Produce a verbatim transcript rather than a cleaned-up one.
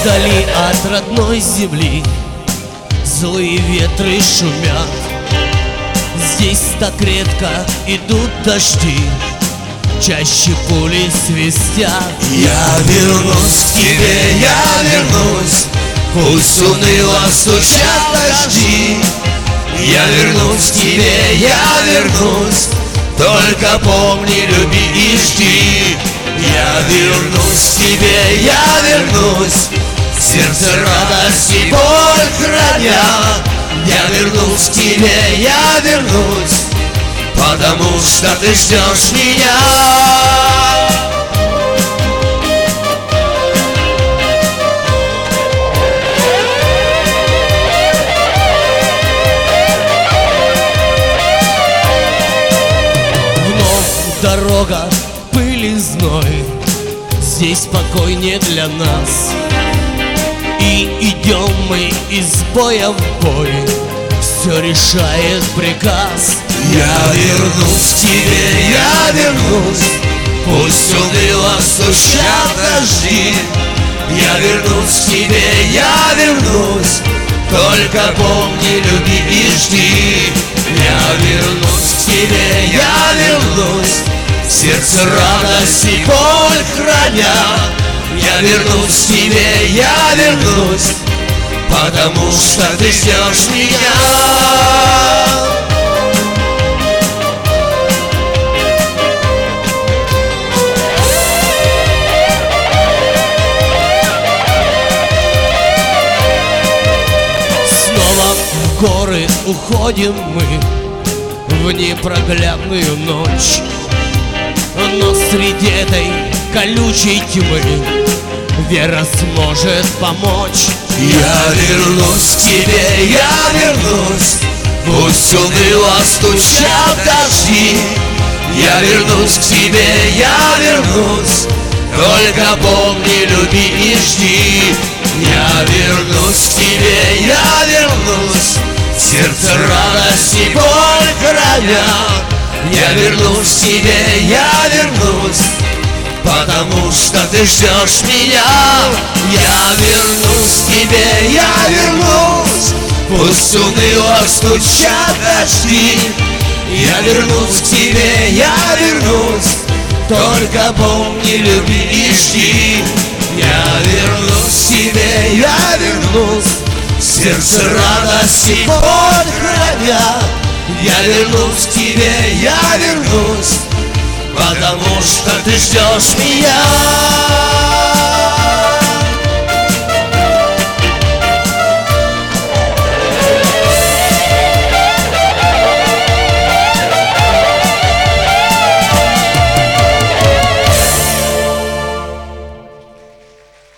Вдали от родной земли злые ветры шумят. Здесь так редко идут дожди, чаще пули свистят. Я вернусь к тебе, я вернусь, пусть уныло стучат дожди. Я вернусь к тебе, я вернусь, только помни, люби и жди. Я вернусь к тебе, я вернусь, сердце радость и боль храня. Я вернусь к тебе, я вернусь, потому что ты ждешь меня. Дорога, пыль и зной, здесь покой не для нас. И идем мы из боя в бой, все решает приказ. Я вернусь к тебе, я вернусь, пусть уныло стучат дожди. Я вернусь к тебе, я вернусь, только помни, люби и жди. Я вернусь к тебе, я вернусь, сердце радость и боль храня. Я вернусь к тебе, я вернусь, потому что ты ждешь меня. В горы уходим мы в непроглядную ночь, но среди этой колючей тьмы вера сможет помочь. Я вернусь к тебе, я вернусь, пусть уныло стучат дожди. Я вернусь к тебе, я вернусь, только помни, люби и жди. Я вернусь к тебе, я вернусь, сердце радость и боль храня. Я вернусь к тебе, я вернусь, потому что ты ждешь меня. Я вернусь к тебе, я вернусь, пусть уныло стучат дожди. Я вернусь к тебе, я вернусь, только помни, люби и жди. Я вернусь к тебе, я вернусь, сердце радость и боль храня. Я вернусь к тебе, я вернусь, потому что ты ждешь меня.